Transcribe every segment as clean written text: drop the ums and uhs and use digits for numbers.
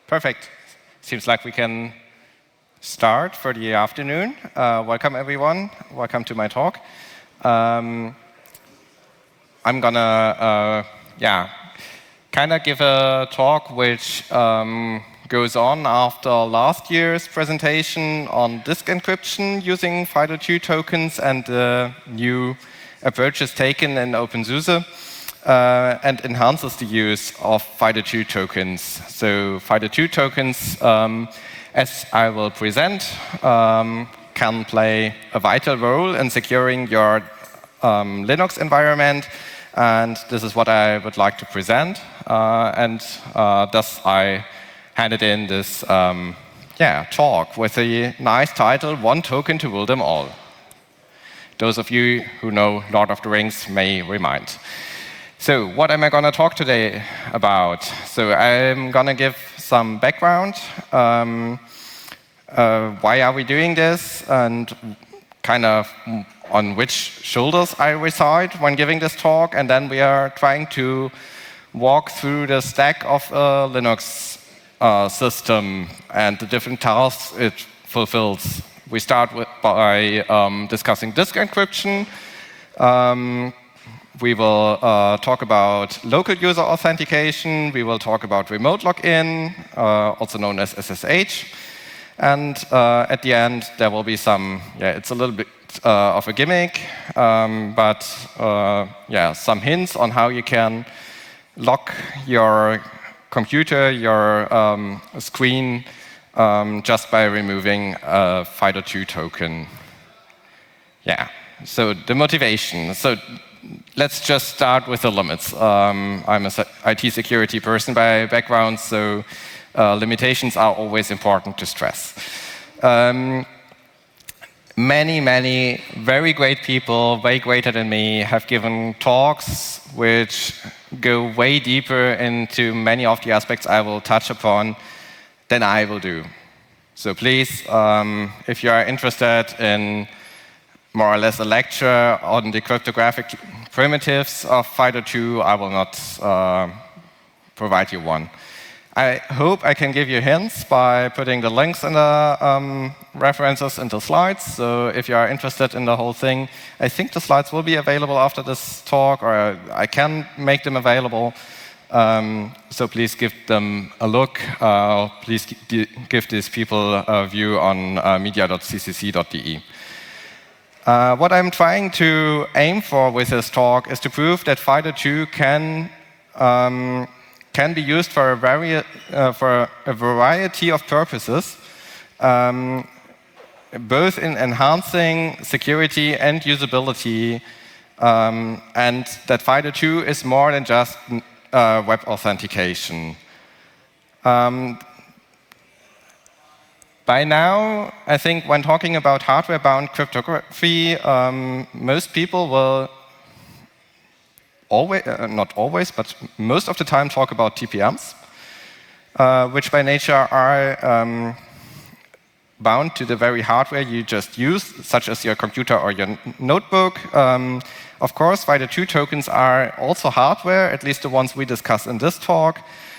Perfect. Seems like we can start for the afternoon. Welcome, everyone. Welcome to my talk. I'm gonna, kind of give a talk which goes on after last year's presentation on disk encryption using FIDO2 tokens and new approaches taken in OpenSUSE. And enhances the use of FIDO2 tokens. So FIDO2 tokens, as I will present, can play a vital role in securing your Linux environment, and this is what I would like to present. Thus I handed in this talk with a nice title, One Token to Rule Them All. Those of you who know Lord of the Rings may remind. So what am I going to talk today about? So I'm going to give some background. Why are we doing this? And kind of on which shoulders I reside when giving this talk. And then we are trying to walk through the stack of a Linux system and the different tasks it fulfills. We start by discussing disk encryption. We will talk about local user authentication. We will talk about remote login, also known as SSH. And at the end, there will be some, it's a little bit of a gimmick, but some hints on how you can lock your computer, your screen, just by removing a FIDO2 token. So the motivation. So let's just start with the limits. I'm an IT security person by background, so limitations are always important to stress. Many very great people, way greater than me, have given talks which go way deeper into many of the aspects I will touch upon than I will do. So please, if you are interested in more or less a lecture on the cryptographic primitives of FIDO2, I will not provide you one. I hope I can give you hints by putting the links in the references in the slides. So if you are interested in the whole thing, I think the slides will be available after this talk, or I can make them available. So please give them a look. Please give these people a view on media.ccc.de. What I'm trying to aim for with this talk is to prove that FIDO2 can be used for a variety of purposes, both in enhancing security and usability, and that FIDO2 is more than just web authentication. By now, I think when talking about hardware-bound cryptography, most people will always, not always, but most of the time talk about TPMs, which by nature are bound to the very hardware you just use, such as your computer or your notebook. Of course, FIDO2 tokens are also hardware, at least the ones we discuss in this talk.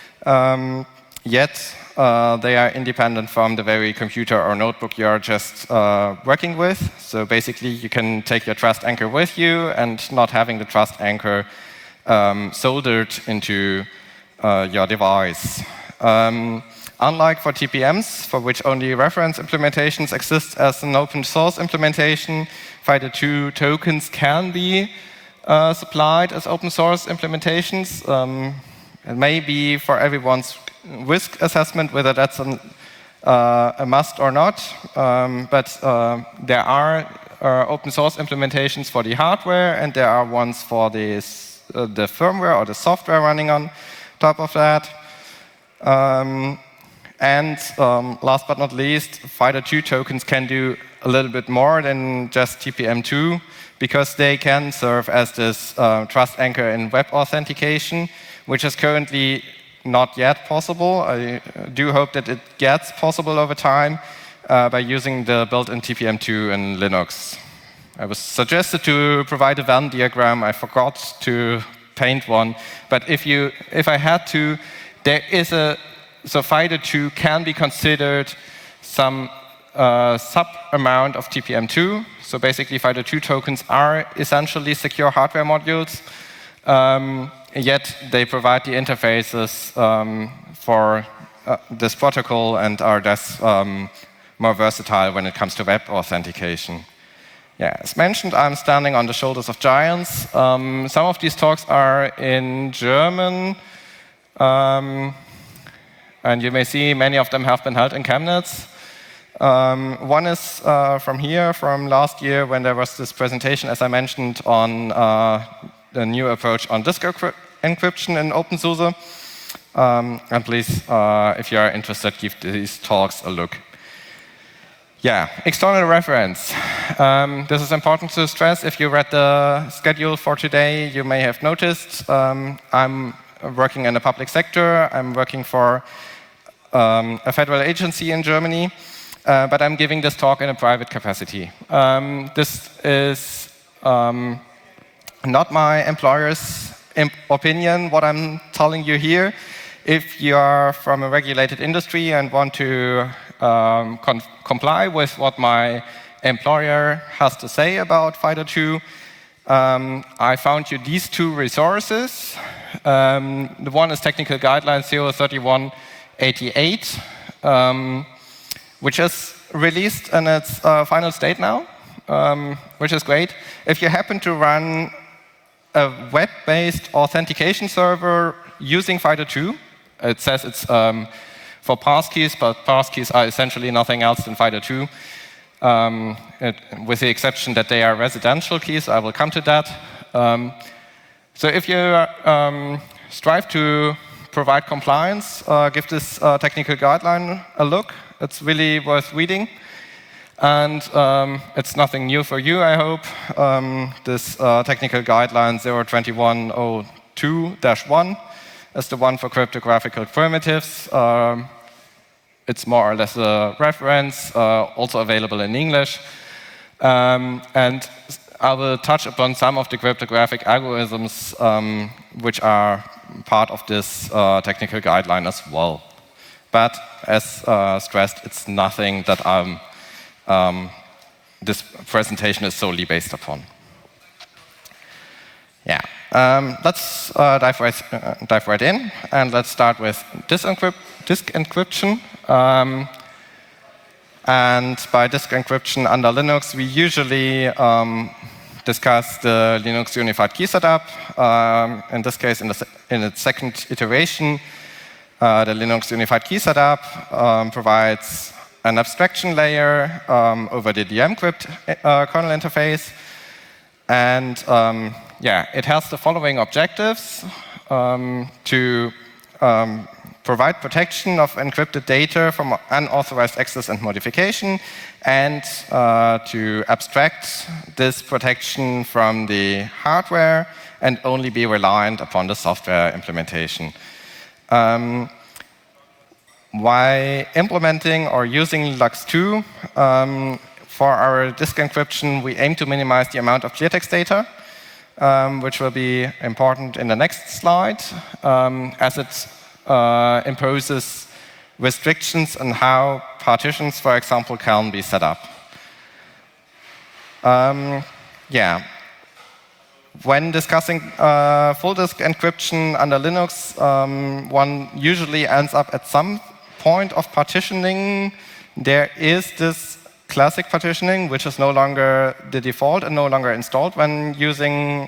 Yet, they are independent from the very computer or notebook you're just working with. So basically, you can take your trust anchor with you and not having the trust anchor soldered into your device. Unlike for TPMs, for which only reference implementations exist as an open source implementation, FIDO2 tokens can be supplied as open source implementations. It may be for everyone's risk assessment whether that's a must or not, but there are open source implementations for the hardware, and there are ones for the firmware or the software running on top of that. Last but not least, FIDO2 tokens can do a little bit more than just TPM2, because they can serve as this trust anchor in web authentication, which is currently not yet possible. I do hope that it gets possible over time by using the built-in TPM2 in Linux. I was suggested to provide a Venn diagram. I forgot to paint one. But if I had to, there is a so FIDO2 can be considered some sub-amount of TPM2. So basically, FIDO2 tokens are essentially secure hardware modules, yet they provide the interfaces for this protocol and are thus more versatile when it comes to web authentication. Yeah, as mentioned, I'm standing on the shoulders of giants. Some of these talks are in German, and you may see many of them have been held in Chemnitz. One is from here, from last year, when there was this presentation, as I mentioned, on the new approach on disk encryption in OpenSUSE. And please, if you are interested, give these talks a look. Yeah, external reference. This is important to stress. If you read the schedule for today, you may have noticed I'm working in the public sector. I'm working for a federal agency in Germany, but I'm giving this talk in a private capacity. This is not my employer's opinion, what I'm telling you here. If you are from a regulated industry and want to comply with what my employer has to say about FIDO2, I found you these two resources. The one is Technical Guidelines 03188, which is released in its final state now, which is great. If you happen to run a web-based authentication server using FIDO2, it says it's for passkeys, but passkeys are essentially nothing else than FIDO2, with the exception that they are residential keys. I will come to that. So if you strive to provide compliance, give this technical guideline a look. It's really worth reading. And it's nothing new for you, I hope. This technical guideline 02102-1 is the one for cryptographic primitives. It's more or less a reference, also available in English. And I will touch upon some of the cryptographic algorithms which are part of this technical guideline as well. But as stressed, it's nothing that this presentation is solely based upon. Yeah, let's dive right in, and let's start with disk encryption. And by disk encryption under Linux, we usually discuss the Linux Unified Key Setup. In this case, in its second iteration, the Linux Unified Key Setup provides an abstraction layer over the dmcrypt kernel interface. And yeah, it has the following objectives: to provide protection of encrypted data from unauthorized access and modification, and to abstract this protection from the hardware and only be reliant upon the software implementation. While implementing or using LUX2 for our disk encryption, we aim to minimize the amount of cleartext data, which will be important in the next slide, as it imposes restrictions on how partitions, for example, can be set up. Yeah. When discussing full disk encryption under Linux, one usually ends up at some point of partitioning. There is this classic partitioning, which is no longer the default and no longer installed when using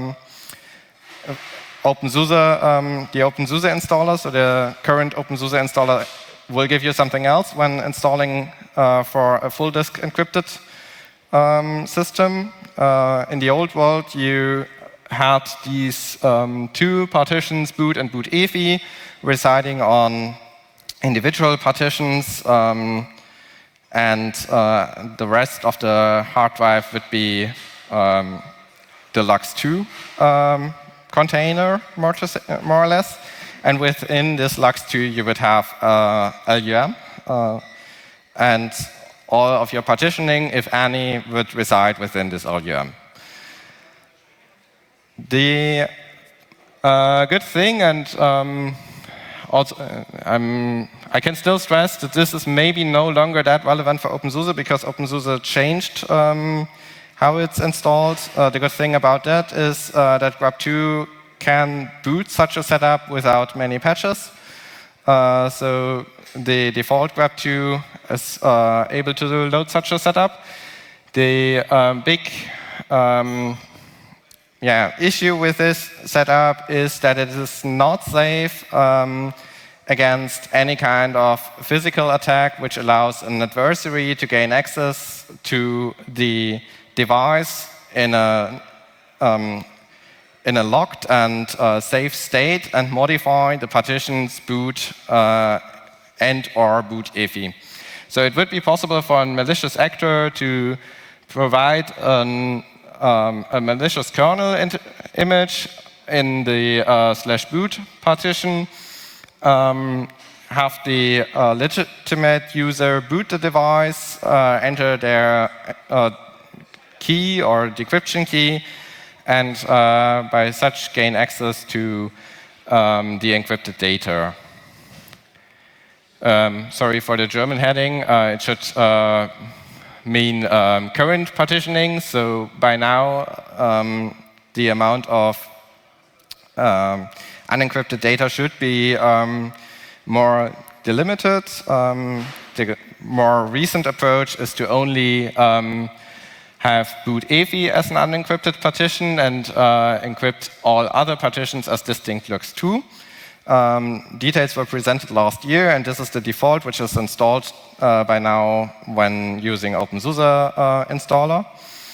OpenSUSE, the OpenSUSE installer. So the current OpenSUSE installer will give you something else when installing for a full disk encrypted system. In the old world, you had these two partitions, boot and boot EFI, residing on individual partitions, and the rest of the hard drive would be the LUX2 container, more or less. And within this LUX2, you would have LUM, and all of your partitioning, if any, would reside within this LUM. The good thing, and also, I can still stress that this is maybe no longer that relevant for OpenSUSE because OpenSUSE changed how it's installed. The good thing about that is that grub2 can boot such a setup without many patches. So the default grub2 is able to load such a setup. The big issue with this setup is that it is not safe against any kind of physical attack, which allows an adversary to gain access to the device in a locked and safe state and modify the partitions boot and/or boot EFI. So it would be possible for a malicious actor to provide a malicious kernel image in the /boot partition, have the legitimate user boot the device, enter their key or decryption key, and by such gain access to the encrypted data. Sorry for the German heading. It should mean current partitioning. So by now, the amount of unencrypted data should be more delimited. The more recent approach is to only have boot EFI as an unencrypted partition and encrypt all other partitions as distinct LUKS2. Details were presented last year, and this is the default which is installed by now when using OpenSUSE installer.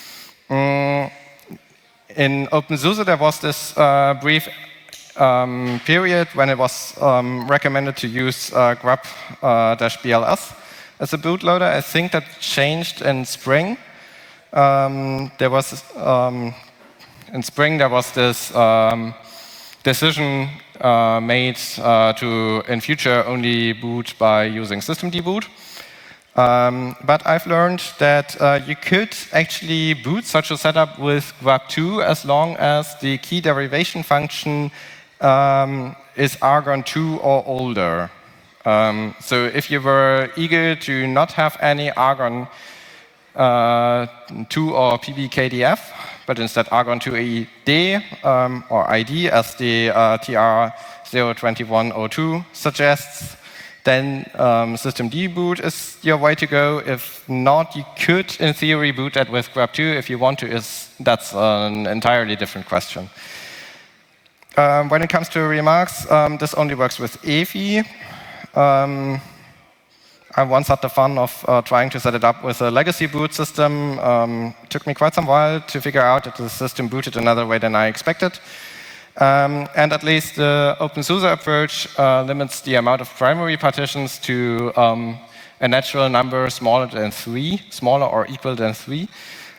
In OpenSUSE, there was this brief period when it was recommended to use grub-BLS as a bootloader. I think that changed in spring. There was in spring there was this decision made to in future only boot by using systemd-boot. But I've learned that you could actually boot such a setup with grub2 as long as the key derivation function is argon2 or older. So if you were eager to not have any argon2 or PBKDF, but instead argon2 or ID as the TR02102 suggests, then systemd-boot is your way to go. If not, you could, in theory, boot that with grub2 if you want to. That's an entirely different question. When it comes to remarks, this only works with EFI. I once had the fun of trying to set it up with a legacy boot system. It took me quite some while to figure out that the system booted another way than I expected. And at least the OpenSUSE approach limits the amount of primary partitions to a natural number smaller than 3, smaller or equal than 3.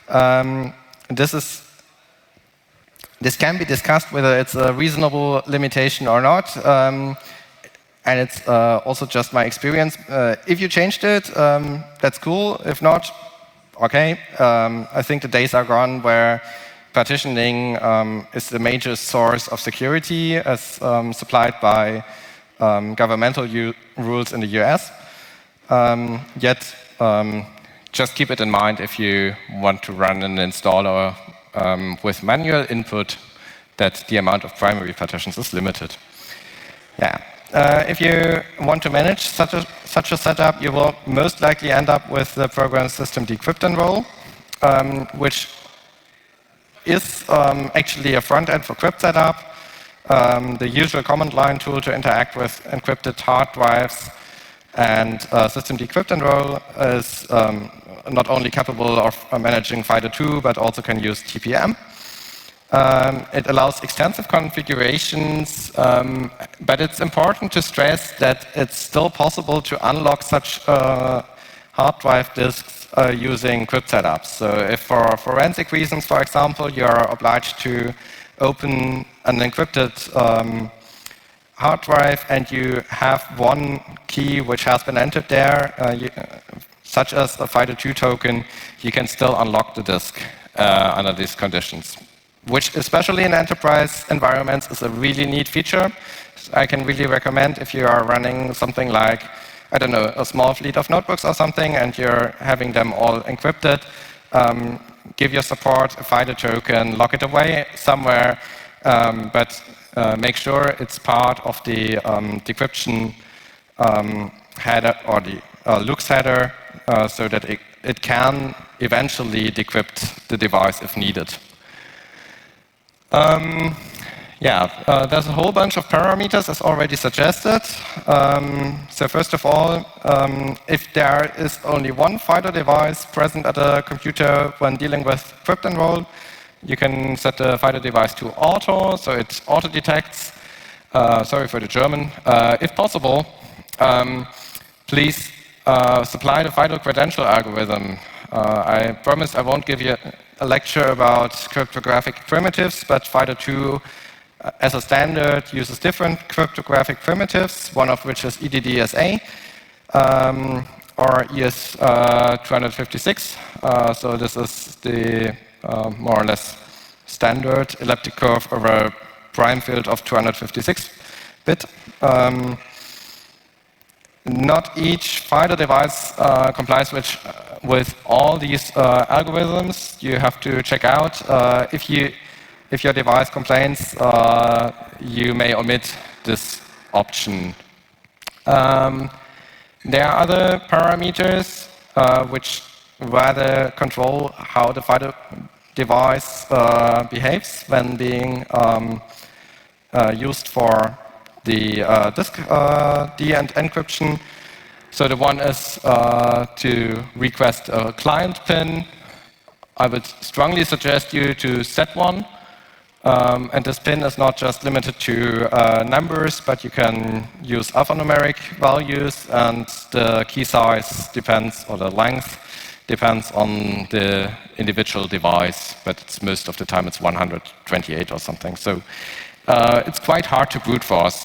This can be discussed whether it's a reasonable limitation or not. And it's also just my experience. If you changed it, that's cool. If not, okay. I think the days are gone where partitioning is the major source of security as supplied by governmental rules in the US. Yet, just keep it in mind if you want to run an installer with manual input that the amount of primary partitions is limited. Yeah. If you want to manage such a setup, you will most likely end up with the program systemd-crypt-enroll, which is actually a front end for crypt setup, the usual command line tool to interact with encrypted hard drives, and systemd-crypt-enroll is not only capable of managing FIDO2, but also can use TPM. It allows extensive configurations, but it's important to stress that it's still possible to unlock such hard drive disks using crypt setups. So if for forensic reasons, for example, you're obliged to open an encrypted hard drive and you have one key which has been entered there, such as a FIDO2 token, you can still unlock the disk under these conditions, which especially in enterprise environments is a really neat feature. I can really recommend if you are running something like, I don't know, a small fleet of notebooks or something, and you're having them all encrypted, give your support a FIDO token, lock it away somewhere, but make sure it's part of the decryption header or the LUKS header so that it can eventually decrypt the device if needed. There's a whole bunch of parameters as already suggested. So first of all, if there is only one FIDO device present at a computer when dealing with cryptenroll, you can set the FIDO device to auto, so it auto-detects. Sorry for the German. If possible, please supply the FIDO credential algorithm. I promise I won't give you a lecture about cryptographic primitives, but FIDO2 as a standard uses different cryptographic primitives, one of which is EDDSA or ES256. So this is the more or less standard elliptic curve over a prime field of 256-bit. Not each FIDO device complies with all these algorithms. You have to check out if your device complains, you may omit this option. There are other parameters which rather control how the FIDO device behaves when being used for the disk D-end encryption. So the one is to request a client PIN. I would strongly suggest you to set one. And this PIN is not just limited to numbers, but you can use alphanumeric values, and the key size depends, or the length depends on the individual device, but most of the time it's 128 or something. So it's quite hard to brute force.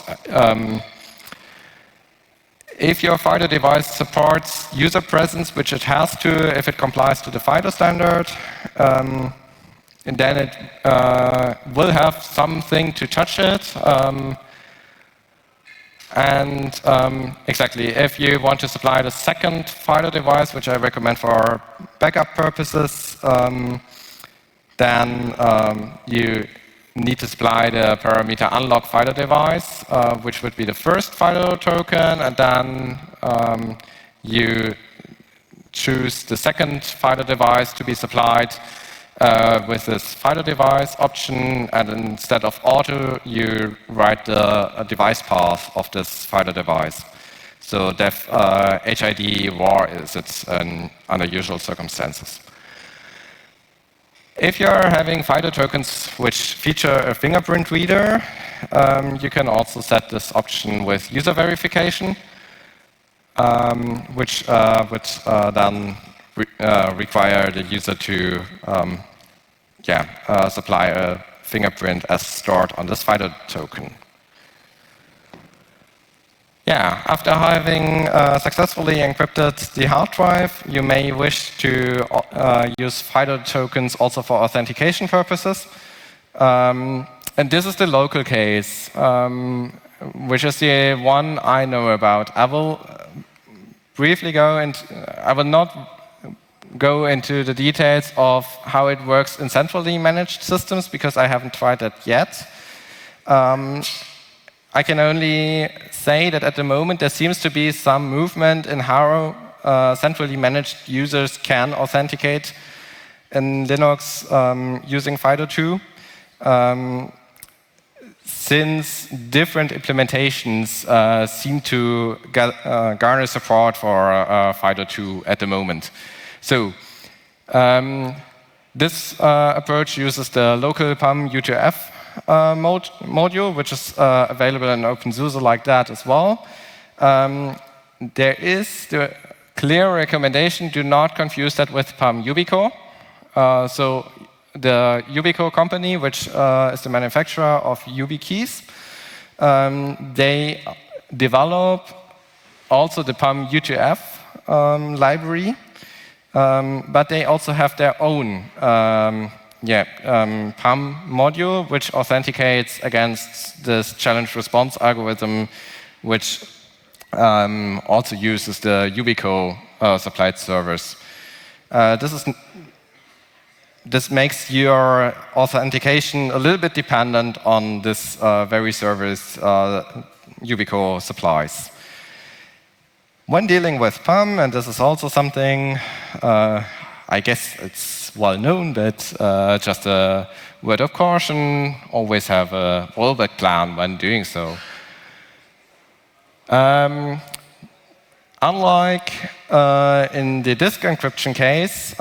If your FIDO device supports user presence, which it has to if it complies to the FIDO standard, and then it will have something to touch it. Exactly, if you want to supply the second FIDO device, which I recommend for backup purposes, then you need to supply the parameter unlock FIDO device, which would be the first FIDO token, and then you choose the second FIDO device to be supplied with this FIDO device option, and instead of auto, you write the device path of this FIDO device. So def HID var is it under usual circumstances. If you're having FIDO tokens which feature a fingerprint reader, you can also set this option with user verification, which would then require the user to supply a fingerprint as stored on this FIDO token. After having successfully encrypted the hard drive, you may wish to use FIDO tokens also for authentication purposes. And this is the local case, which is the one I know about. I will briefly I will not go into the details of how it works in centrally managed systems, because I haven't tried that yet. I can only say that at the moment there seems to be some movement in how centrally managed users can authenticate in Linux using FIDO2, since different implementations seem to garner support for FIDO2 at the moment. So this approach uses the local PAM U2F module, which is available in OpenSUSE like that as well. There is the clear recommendation: do not confuse that with PAM Ubico. So the Ubico company, which is the manufacturer of YubiKeys, they develop also the PAM U2F library. But they also have their own PAM module, which authenticates against this challenge response algorithm, which also uses the Yubico supplied servers. This makes your authentication a little bit dependent on this very service Yubico supplies. When dealing with PAM, and this is also something, I guess it's well known, but just a word of caution, always have a rollback plan when doing so. Unlike in the disk encryption case,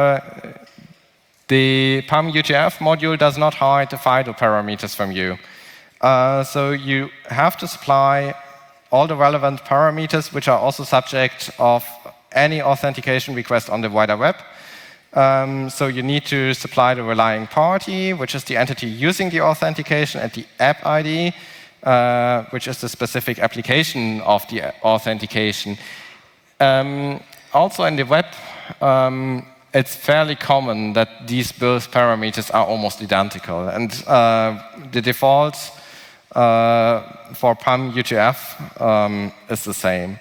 the PAM UTF module does not hide the FIDO parameters from you. So you have to supply all the relevant parameters, which are also subject of any authentication request on the wider web. So you need to supply the relying party, which is the entity using the authentication, and the app ID, which is the specific application of the authentication. Also in the web, it's fairly common that these both parameters are almost identical. And the default for PAM UTF is the same.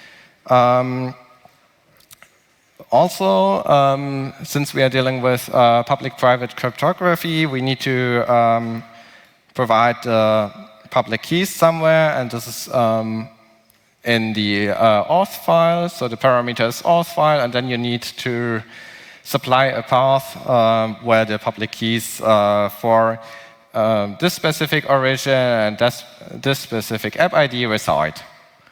Also, since we are dealing with public-private cryptography, we need to provide public keys somewhere, and this is in the auth file. So the parameter is auth file, and then you need to supply a path where the public keys for this specific origin and this specific app ID reside.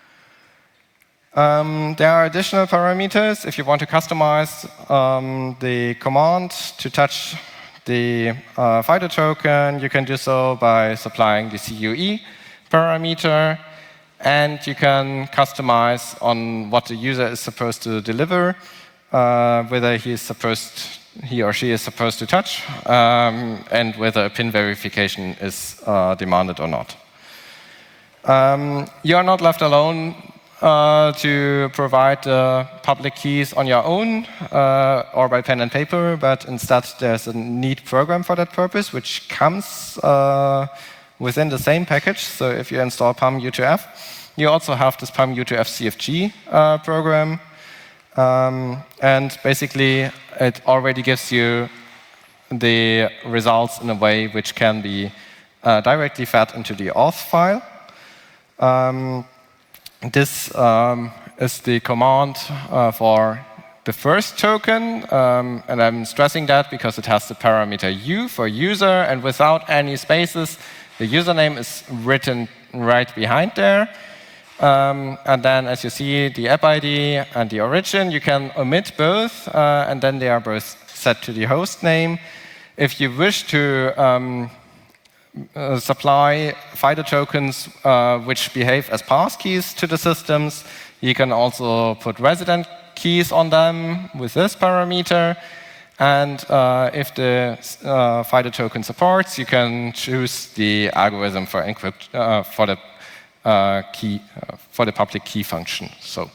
There are additional parameters. If you want to customize the command to touch the FIDO token, you can do so by supplying the CUE parameter, and you can customize on what the user is supposed to deliver, whether he or she is supposed to touch, and whether a PIN verification is demanded or not. You are not left alone to provide public keys on your own or by pen and paper, but instead there's a neat program for that purpose, which comes within the same package. So if you install PAM UTF, you also have this PAM UTF CFG program. And basically, it already gives you the results in a way which can be directly fed into the auth file. This is the command for the first token, and I'm stressing that because it has the parameter U for user, and without any spaces, the username is written right behind there. And then, as you see, the app ID and the origin, you can omit both, and then they are both set to the host name. If you wish to supply FIDO tokens which behave as passkeys to the systems, you can also put resident keys on them with this parameter. And if the FIDO token supports, you can choose the algorithm for the public key function. So,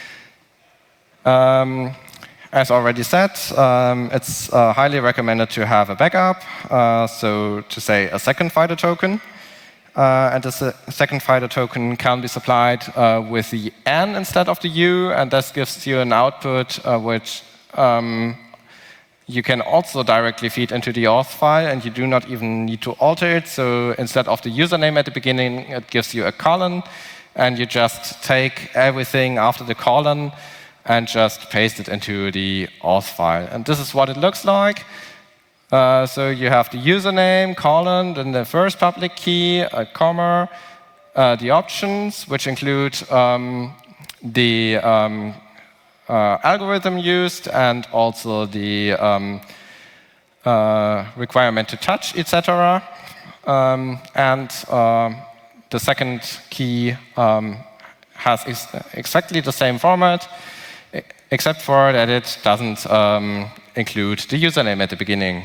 as already said, it's highly recommended to have a backup, so to say a second FIDO token. And the second FIDO token can be supplied with the N instead of the U, and this gives you an output which you can also directly feed into the auth file, and you do not even need to alter it. So instead of the username at the beginning, it gives you a colon, and you just take everything after the colon and just paste it into the auth file. And this is what it looks like. So you have the username, colon, then the first public key, a comma, the options, which include the algorithm used, and also the requirement to touch, etc. And the second key has exactly the same format, except for that it doesn't include the username at the beginning.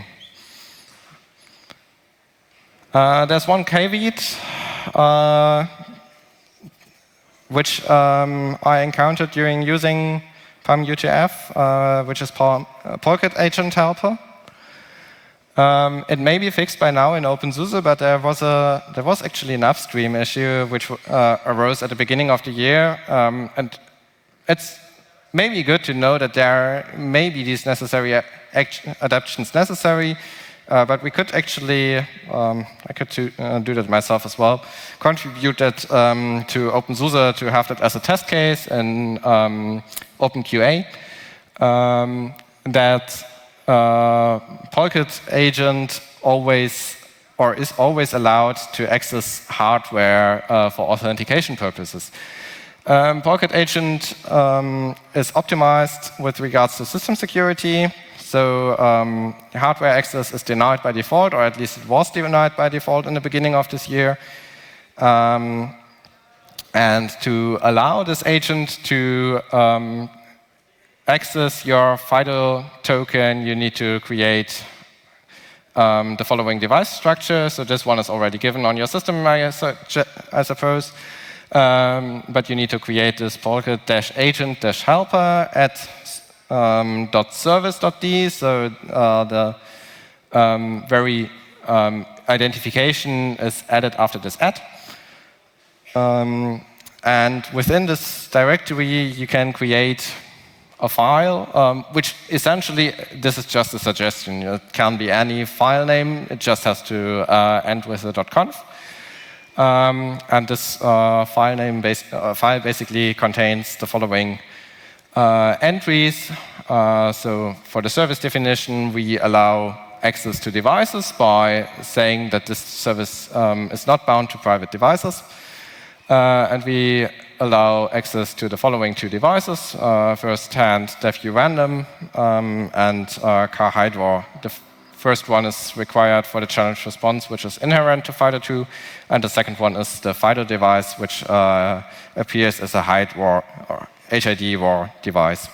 There's one caveat which I encountered during using PAM UTF, which is Polkit Agent Helper. It may be fixed by now in OpenSUSE, but there was actually an upstream issue which arose at the beginning of the year, and it's maybe good to know that there may be these necessary adaptations necessary, but we could actually, I could do that myself as well, contribute that to OpenSUSE to have that as a test case in OpenQA, that Polkit agent always or is always allowed to access hardware for authentication purposes. Polkit agent is optimized with regards to system security. So hardware access is denied by default, or at least it was denied by default in the beginning of this year. And to allow this agent to access your FIDO token, you need to create the following device structure. So this one is already given on your system, I suppose. But you need to create this polkit-agent-helper at .service.d. So the very identification is added after this add. And within this directory, you can create a file, which essentially, this is just a suggestion. It can be any file name. It just has to end with a .conf. And this file basically contains the following entries. So for the service definition, we allow access to devices by saying that this service is not bound to private devices. And we allow access to the following two devices, first-hand DevU random and car-hydro. The first one is required for the challenge response, which is inherent to FIDO2, and the second one is the FIDO device, which appears as a HID war or HID war device.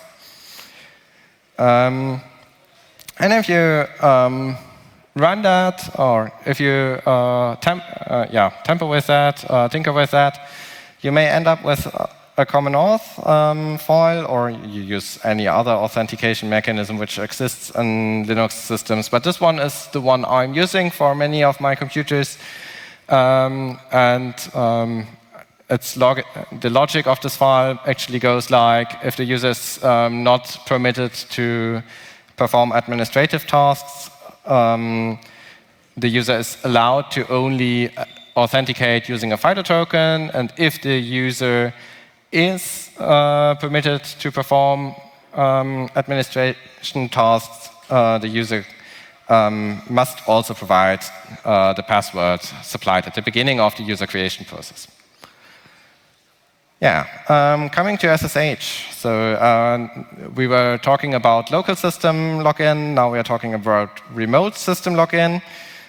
And if you run that, or if you tamper with that, tinker with that, you may end up with a common auth file, or you use any other authentication mechanism which exists in Linux systems. But this one is the one I'm using for many of my computers. The logic of this file actually goes like, if the user is not permitted to perform administrative tasks, the user is allowed to only authenticate using a FIDO token, and if the user is permitted to perform administration tasks, the user must also provide the password supplied at the beginning of the user creation process. Yeah, coming to SSH. So we were talking about local system login. Now we are talking about remote system login.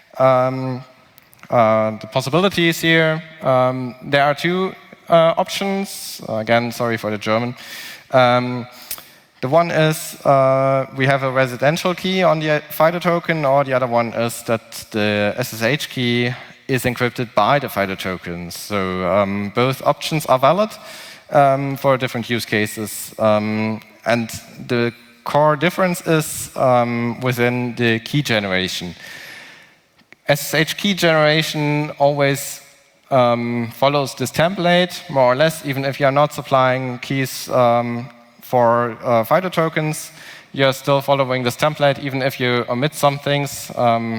The possibilities here, there are two options. Again, sorry for the German. The one is we have a residential key on the FIDO token, or the other one is that the SSH key is encrypted by the FIDO tokens. So both options are valid for different use cases. And the core difference is within the key generation. SSH key generation always follows this template, more or less, even if you're not supplying keys for FIDO tokens, you're still following this template. Even if you omit some things,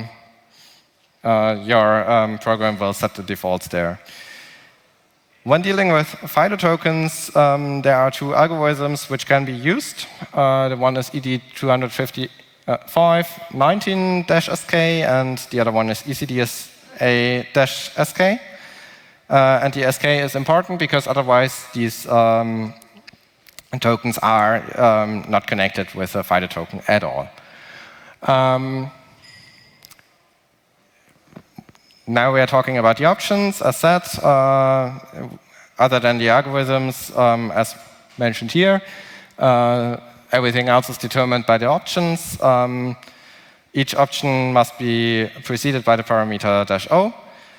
your program will set the defaults there. When dealing with FIDO tokens, there are two algorithms which can be used. The one is ED255-19-SK, and the other one is ECDSA-SK. And the SK is important because otherwise these tokens are not connected with a FIDO token at all. Now we are talking about the options. As said, other than the algorithms, as mentioned here, everything else is determined by the options. Each option must be preceded by the parameter -o.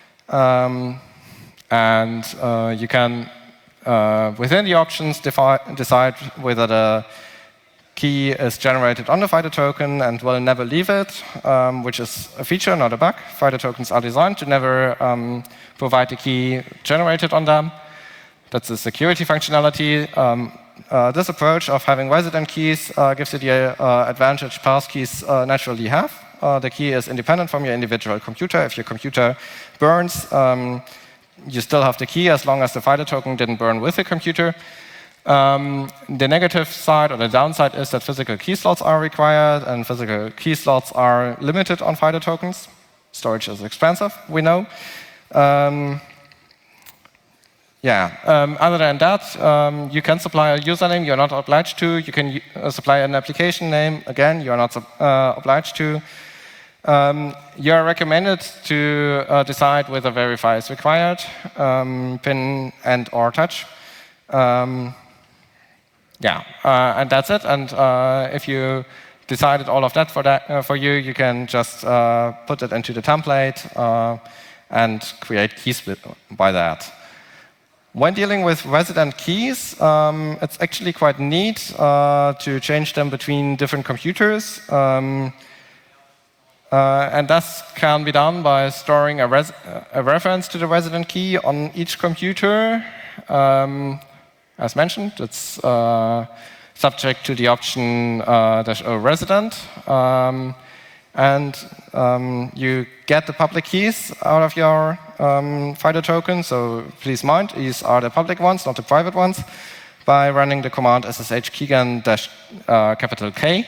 And you can, within the options, decide whether the key is generated on the FIDO token and will never leave it, which is a feature, not a bug. FIDO tokens are designed to never provide the key generated on them. That's a security functionality. This approach of having resident keys gives you the advantage passkeys naturally have. The key is independent from your individual computer. If your computer burns, you still have the key as long as the FIDO token didn't burn with the computer. The negative side or the downside is that physical key slots are required, and physical key slots are limited on FIDO tokens. Storage is expensive, we know. Other than that, you can supply a username. You're not obliged to. You can supply an application name. Again, you're not obliged to. You're recommended to decide whether verify is required, PIN and or touch. And that's it. And if you decided all of that for you, you can just put it into the template and create keys by that. When dealing with resident keys, it's actually quite neat to change them between different computers. And this can be done by storing a reference to the resident key on each computer. As mentioned, it's subject to the option -resident. You get the public keys out of your FIDO token, so please mind, these are the public ones, not the private ones, by running the command ssh keygen-K.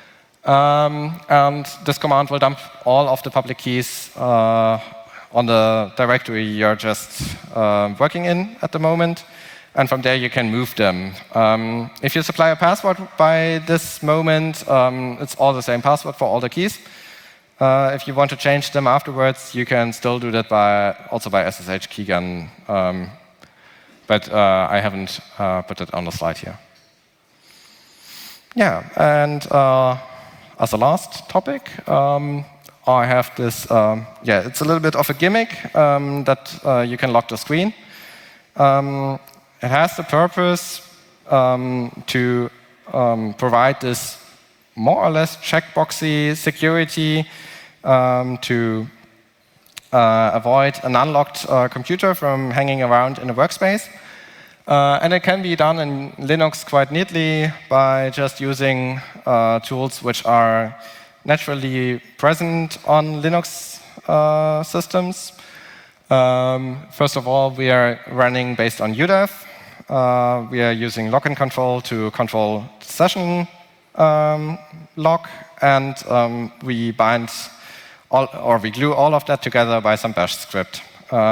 And this command will dump all of the public keys on the directory you're just working in at the moment. And from there, you can move them. If you supply a password by this moment, it's all the same password for all the keys. If you want to change them afterwards, you can still do that also by SSH keygen. But I haven't put it on the slide here. Yeah, and as a last topic, I have this, it's a little bit of a gimmick that you can lock the screen. It has the purpose to provide this more or less checkboxy security to avoid an unlocked computer from hanging around in a workspace. And it can be done in Linux quite neatly by just using tools which are naturally present on Linux systems. First of all, we are running based on UDEV. We are using login control to control the session log, and we bind we glue all of that together by some bash script.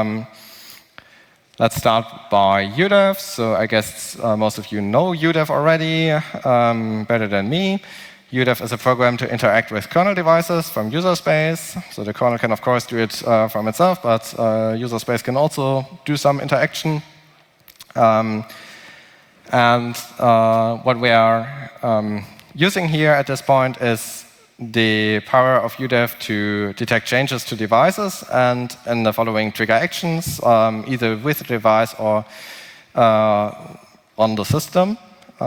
Let's start by UDEV. So I guess most of you know UDEV already better than me. UDEV is a program to interact with kernel devices from user space. So the kernel can, of course, do it from itself, but user space can also do some interaction. What we are using here at this point is the power of UDEV to detect changes to devices and in the following trigger actions, either with the device or on the system.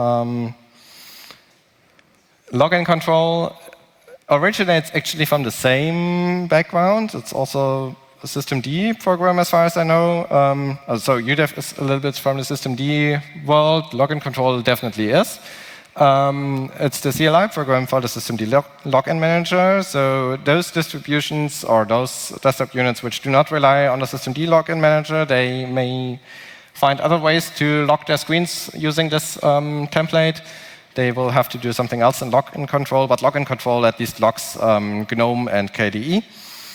Login control originates actually from the same background. It's also a systemd program, as far as I know. So UDEV is a little bit from the systemd world. Login control definitely is. It's the CLI program for the systemd login manager. So those distributions or those desktop units which do not rely on the systemd login manager, they may find other ways to lock their screens using this template. They will have to do something else in login control, but login control at least locks GNOME and KDE.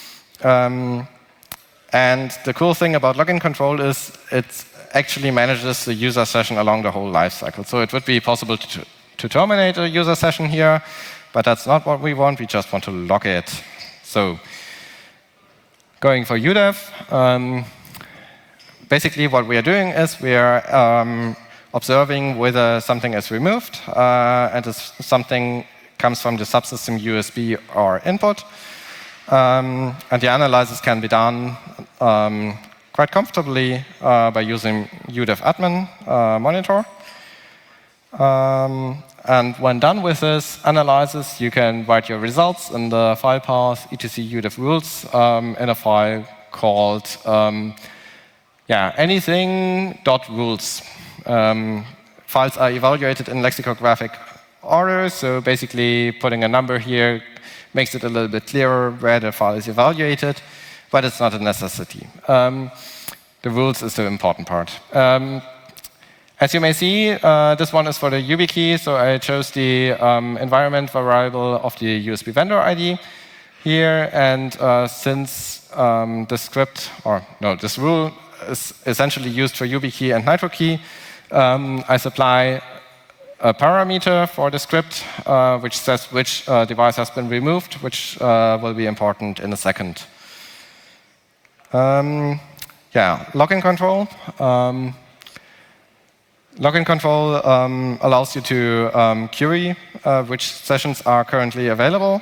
And the cool thing about login control is it actually manages the user session along the whole life cycle. So it would be possible to terminate a user session here, but that's not what we want. We just want to lock it. So going for UDEV, basically what we are doing is we are observing whether something is removed and if something comes from the subsystem USB or input. And the analysis can be done quite comfortably by using UDEV admin monitor. And when done with this analysis, you can write your results in the file path etc udef rules in a file called anything.rules. Files are evaluated in lexicographic order, so basically putting a number here makes it a little bit clearer where the file is evaluated, but it's not a necessity. The rules is the important part. As you may see, this one is for the YubiKey, so I chose the environment variable of the USB vendor ID here, and since this rule is essentially used for YubiKey and NitroKey, I supply a parameter for the script which says which device has been removed, which will be important in a second. Login control. Login control allows you to query which sessions are currently available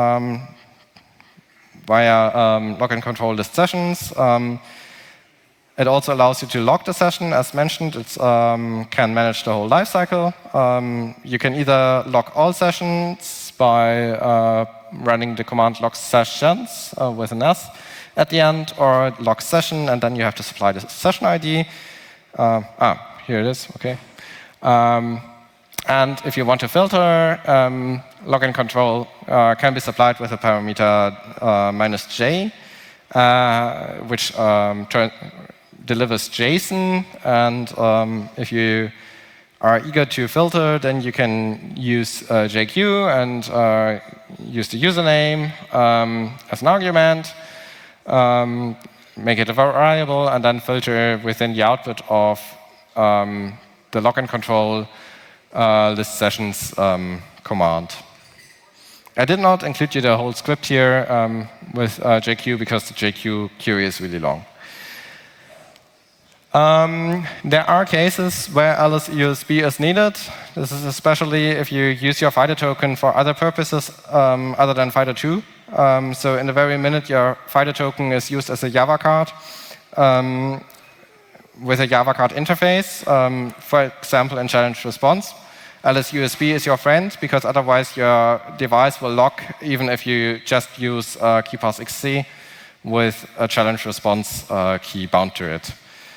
via login control list sessions. It also allows you to log the session, as mentioned. It can manage the whole lifecycle. You can either log all sessions by running the command log sessions with an S at the end, or log session, and then you have to supply the session ID. Here it is, okay. And if you want to filter, login control can be supplied with a parameter -j, which delivers JSON. And if you are eager to filter, then you can use JQ and use the username as an argument, make it a variable, and then filter within the output of the login control list sessions command. I did not include you the whole script here with JQ because the JQ query is really long. There are cases where LSUSB is needed. This is especially if you use your FIDO token for other purposes other than FIDO2. So in the very minute your FIDO token is used as a Java card with a Java card interface, for example in challenge response. LSUSB is your friend because otherwise your device will lock even if you just use KeyPassXC with a challenge response key bound to it.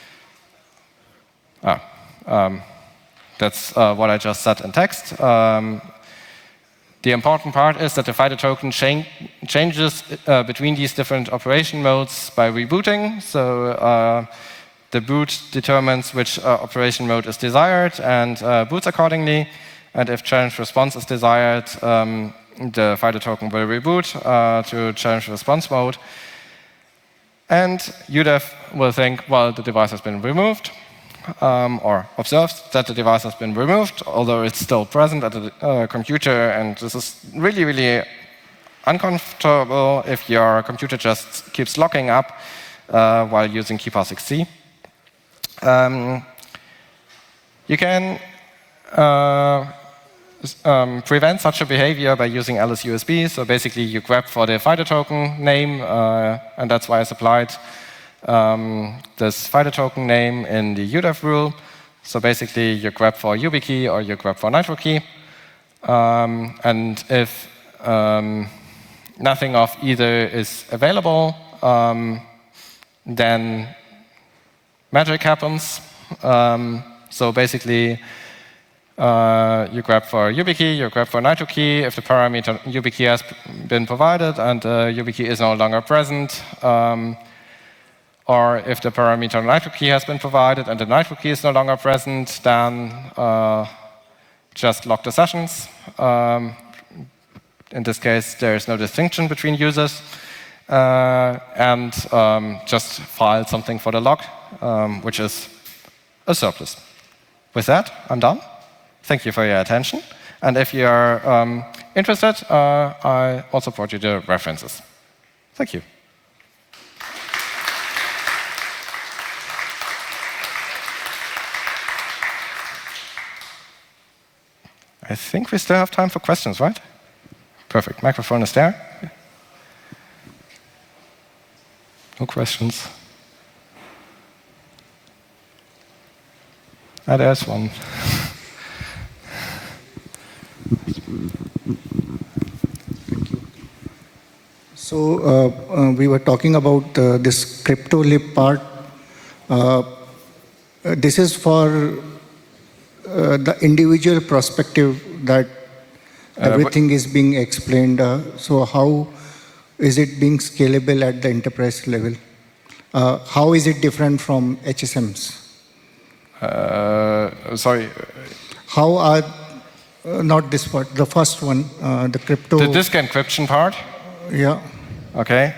That's what I just said in text. The important part is that the FIDO token changes between these different operation modes by rebooting. So the boot determines which operation mode is desired and boots accordingly. And if challenge response is desired, the FIDO token will reboot to challenge response mode. And UDEF will think, well, the device has been removed, or observes that the device has been removed, although it's still present at the computer. And this is really, really uncomfortable if your computer just keeps locking up while using KeyPassXC. You can prevent such a behavior by using LSUSB. So basically, you grab for the FIDO token name, and that's why I supplied this FIDO token name in the UDEF rule. So basically, you grab for YubiKey or you grab for NitroKey. And if nothing of either is available, then magic happens. So basically, you grab for YubiKey, you grab for NitroKey. If the parameter YubiKey has been provided and YubiKey is no longer present, or if the parameter NitroKey has been provided and the NitroKey is no longer present, then just lock the sessions. In this case, there is no distinction between users. And just file something for the log, which is a surplus. With that, I'm done. Thank you for your attention. And if you are interested, I also brought you the references. Thank you. I think we still have time for questions, right? Perfect. Microphone is there. No questions. There's one. So we were talking about this cryptolib part. This is for the individual perspective that everything is being explained. So how is it being scalable at the enterprise level? How is it different from HSMs? Sorry. How are, not this part, the first one, the crypto. The disk encryption part? Yeah. Okay.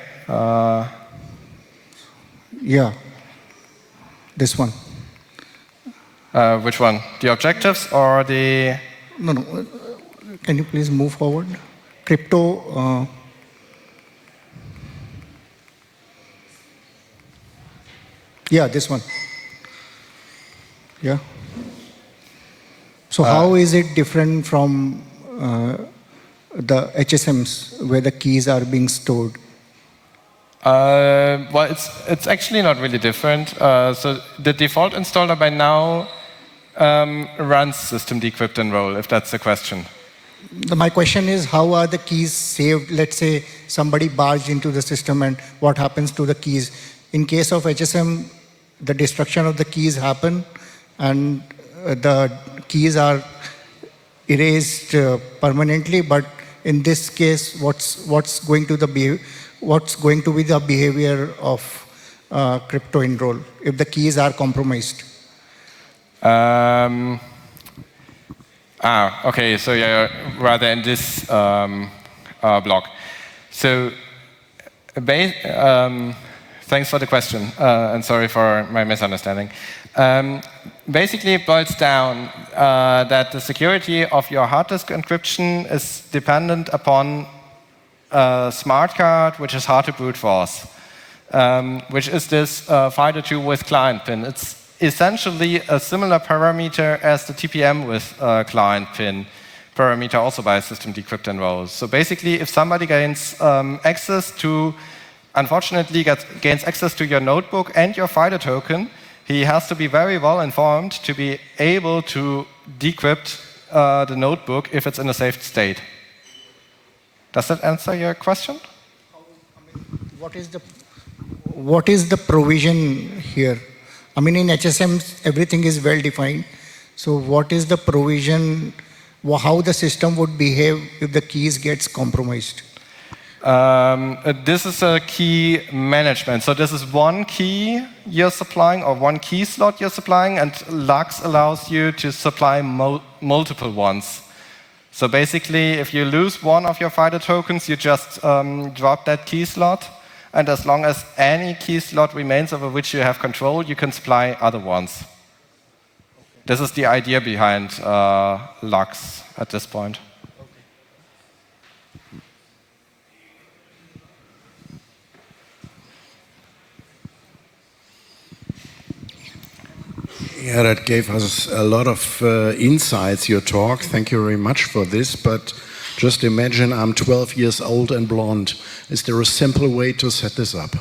Yeah. This one. Which one? The objectives or the... No, no. Can you please move forward? Crypto. Yeah, this one. Yeah. So how is it different from the HSMs where the keys are being stored? Well, it's actually not really different. So the default installer by now runs system decrypt enroll, if that's the question. My question is, how are the keys saved? Let's say somebody barged into the system, and what happens to the keys? In case of HSM, the destruction of the keys happen, and the keys are erased permanently. But in this case, what's going to be the behavior of crypto enroll if the keys are compromised? Okay, so yeah, rather in this block. So, thanks for the question, and sorry for my misunderstanding. Basically, it boils down that the security of your hard disk encryption is dependent upon a smart card, which is hard to brute force, which is this FIDO2 with client pin. It's essentially a similar parameter as the TPM with client pin parameter, also by system decrypt enroll. So basically, if somebody gains access to, unfortunately gains access to your notebook and your FIDO token, he has to be very well informed to be able to decrypt the notebook if it's in a safe state. Does that answer your question? What is the provision here? I mean, in HSM, everything is well defined. So what is the provision, how the system would behave if the keys gets compromised? This is a key management. So this is one key you're supplying, or one key slot you're supplying, and LUKS allows you to supply multiple ones. So basically, if you lose one of your FIDO tokens, you just drop that key slot, and as long as any key slot remains over which you have control, you can supply other ones. This is the idea behind LUKS at this point. Yeah, that gave us a lot of insights, your talk. Thank you very much for this. But just imagine I'm 12 years old and blonde. Is there a simple way to set this up?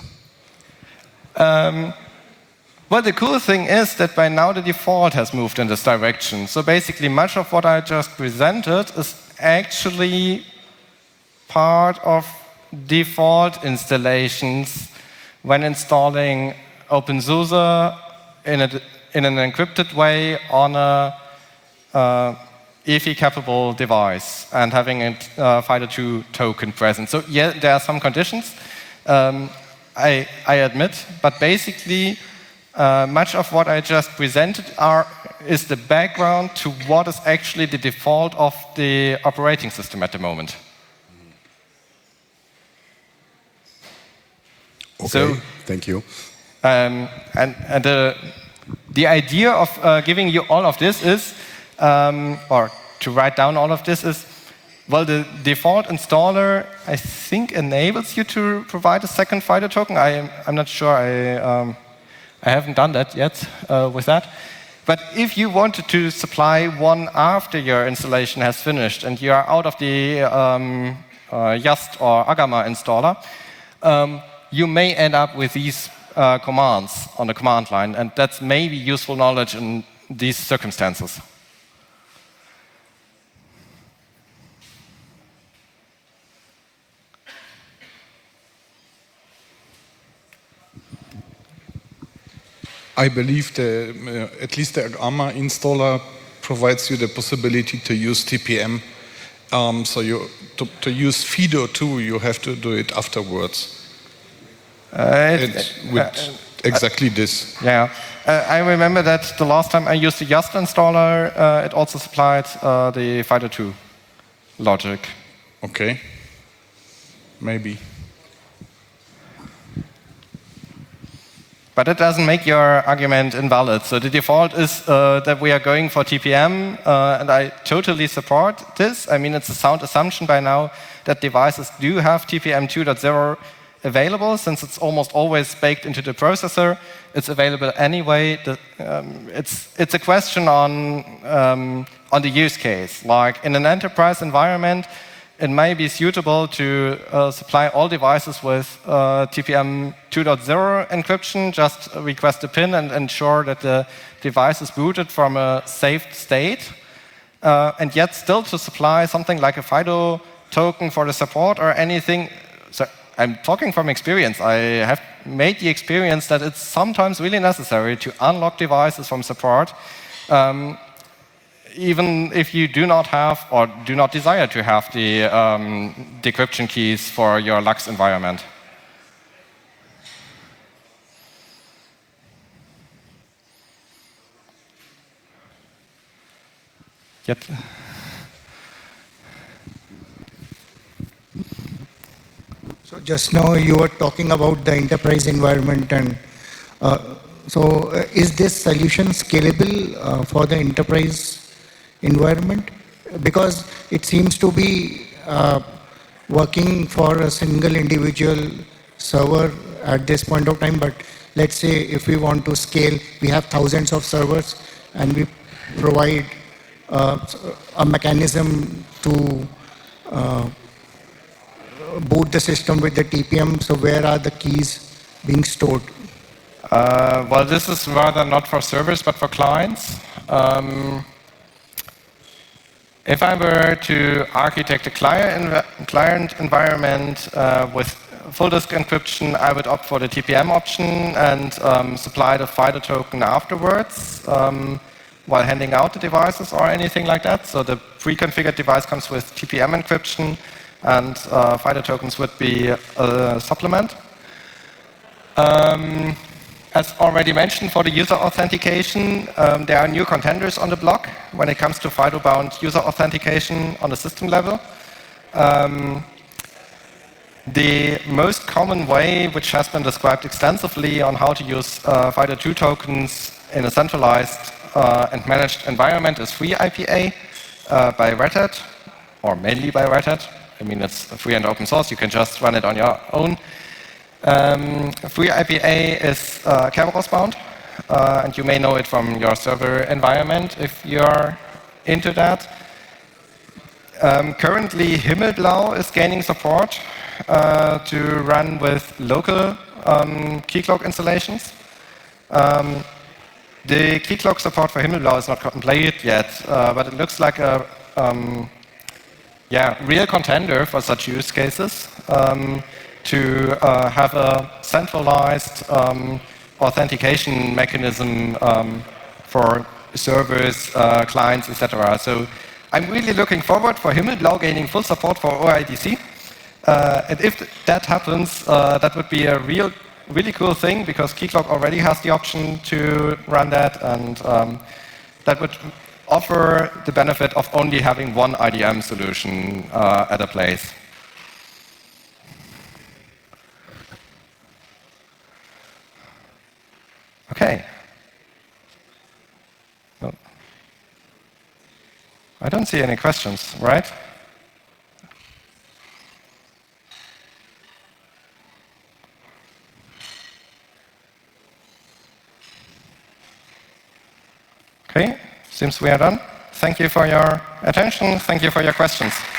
Well, the cool thing is that by now the default has moved in this direction. So basically, much of what I just presented is actually part of default installations when installing OpenSUSE in an encrypted way on a EFI-capable device and having a FIDO2 token present. So yeah, there are some conditions, I admit, but basically much of what I just presented is the background to what is actually the default of the operating system at the moment. Okay, so, thank you. And the idea of giving you all of this is, or to write down all of this is, well, the default installer, I think, enables you to provide a second FIDO token. I'm not sure. I haven't done that yet with that. But if you wanted to supply one after your installation has finished and you are out of the Yast or Agama installer, you may end up with these commands on the command line, and that's maybe useful knowledge in these circumstances. I believe at least the ARMA installer provides you the possibility to use TPM. So to use FIDO2, you have to do it afterwards. Exactly this. Yeah, I remember that the last time I used the Just installer, it also supplied the FIDO2 logic. Okay, maybe. But it doesn't make your argument invalid. So the default is that we are going for TPM, and I totally support this. I mean, it's a sound assumption by now that devices do have TPM 2.0 available, since it's almost always baked into the processor. It's available anyway. It's a question on the use case. Like in an enterprise environment, it may be suitable to supply all devices with TPM 2.0 encryption, just request a PIN and ensure that the device is booted from a safe state, and yet still to supply something like a FIDO token for the support or anything. So I'm talking from experience. I have made the experience that it's sometimes really necessary to unlock devices from support, even if you do not have or do not desire to have the decryption keys for your LUKS environment. Yet. So just now you were talking about the enterprise environment, and so is this solution scalable for the enterprise environment? Because it seems to be working for a single individual server at this point of time, but let's say if we want to scale, we have thousands of servers and we provide a mechanism to boot the system with the TPM. So where are the keys being stored? Well, this is rather not for servers, but for clients. If I were to architect a client environment with full disk encryption, I would opt for the TPM option and supply the FIDO token afterwards while handing out the devices or anything like that. So the pre-configured device comes with TPM encryption, and FIDO tokens would be a supplement. As already mentioned, for the user authentication, there are new contenders on the block when it comes to FIDO-bound user authentication on the system level. The most common way, which has been described extensively on how to use FIDO2 tokens in a centralized and managed environment, is FreeIPA by Red Hat, or mainly by Red Hat. I mean, it's free and open source. You can just run it on your own. FreeIPA is Kerberos bound, and you may know it from your server environment if you're into that. Currently, Himmelblau is gaining support to run with local Keycloak installations. The Keycloak support for Himmelblau is not complete yet, but it looks like a real contender for such use cases. To have a centralized authentication mechanism for servers, clients, etc. So I'm really looking forward for Himmelblau gaining full support for OIDC. And if that happens, that would be a really cool thing, because Keycloak already has the option to run that, and that would offer the benefit of only having one IDM solution at a place. Okay. Well, I don't see any questions, right? Okay, seems we are done. Thank you for your attention. Thank you for your questions.